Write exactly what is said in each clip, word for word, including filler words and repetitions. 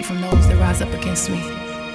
from those that rise up against me.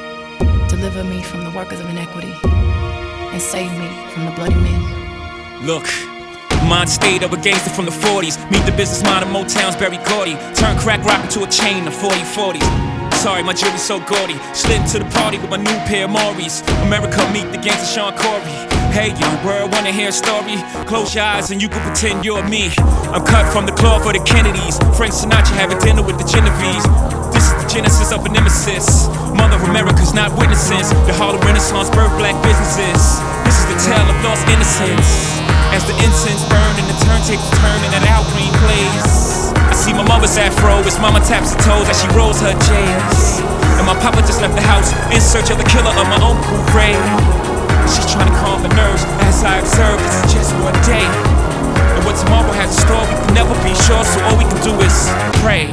Deliver me from the workers of inequity, and save me from the bloody men. Look, mind state of a gangster from the forties. Meet the business mind of Motown's Berry Gordy. Turn crack rock into a chain of forty forties. Sorry, my jewelry's so gaudy. Slid into the party with my new pair of Maury's. America, meet the gangster Sean Corey. Hey, young world, wanna hear a story? Close your eyes and you can pretend you're me. I'm cut from the cloth of the Kennedys. Frank Sinatra having dinner with the Genovese. This is the genesis of a nemesis. Mother America's not witnesses. The Harlem Renaissance birthed black businesses. This is the tale of lost innocence. As the incense burned and the turntables turn and that Al Green plays. I see my mother's afro as mama taps her toes as she rolls her J's. And my papa just left the house in search of the killer of my uncle Ray. She's trying to calm the nerves as I observe this is just one day. And what tomorrow has in store we can never be sure, so all we can do is pray.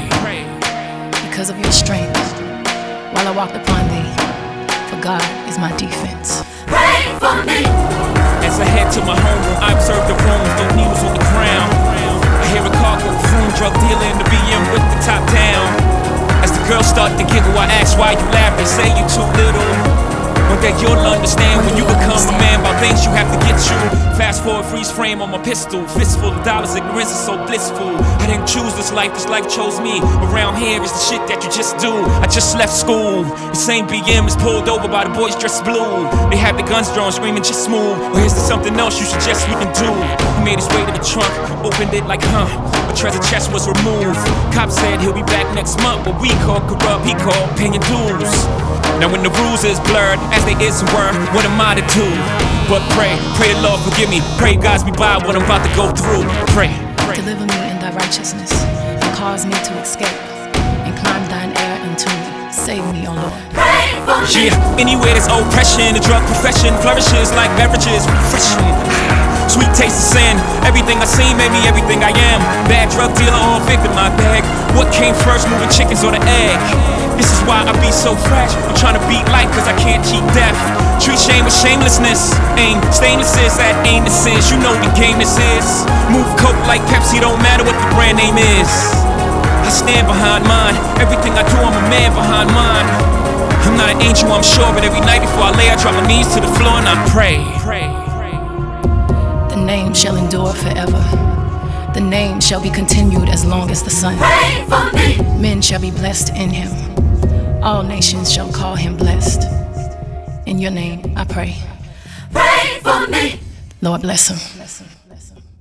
Because of your strength, while I walked upon thee, for God is my defense. Pray for me. As I head to my homeroom, I observe the rooms, no needles on the ground. I hear a car go vroom, drug dealer in the B M with the top down. As the girls start to giggle, I ask why you laugh. They say you too little. One day you'll understand when you become a man about things you have to get you. Fast forward, freeze frame on my pistol. Fistful of dollars, ignorance is so blissful. I didn't choose this life, this life chose me. Around here is the shit that you just do. I just left school. The same B M is pulled over by the boys dressed blue. They have the guns drawn, screaming just move. Or is there something else you suggest we can do? He made his way to the trunk, opened it like huh. A treasure chest was removed. Cop said he'll be back next month. But we called corrupt, he called paying dues. Now when the rules is blurred, as they is and were, what am I to do? But pray, pray the Lord forgive me. Pray guides me by what I'm about to go through. Pray, pray. Deliver me in thy righteousness, and cause me to escape, and climb thine air unto me. Save me, O Lord. Pray for me. Yeah, anywhere there's oppression, the drug profession flourishes like beverages, refreshing. Sweet taste of sin, everything I seen made me everything I am. Bad drug dealer on victim, my bag. What came first, moving chickens or the egg? This is why I be so fresh. I'm trying to beat life cause I can't cheat death. Treat shame with shamelessness. Aim stainless is that ain't the sense. You know the game this is. Move coke like Pepsi, don't matter what the brand name is. I stand behind mine. Everything I do, I'm a man behind mine. I'm not an angel, I'm sure, but every night before I lay, I drop my knees to the floor and I pray. The name shall endure forever. The name shall be continued as long as the sun. Pray for me. Men shall be blessed in him. All nations shall call him blessed. In your name I pray. Pray for me. Lord bless him. Bless him. Bless him.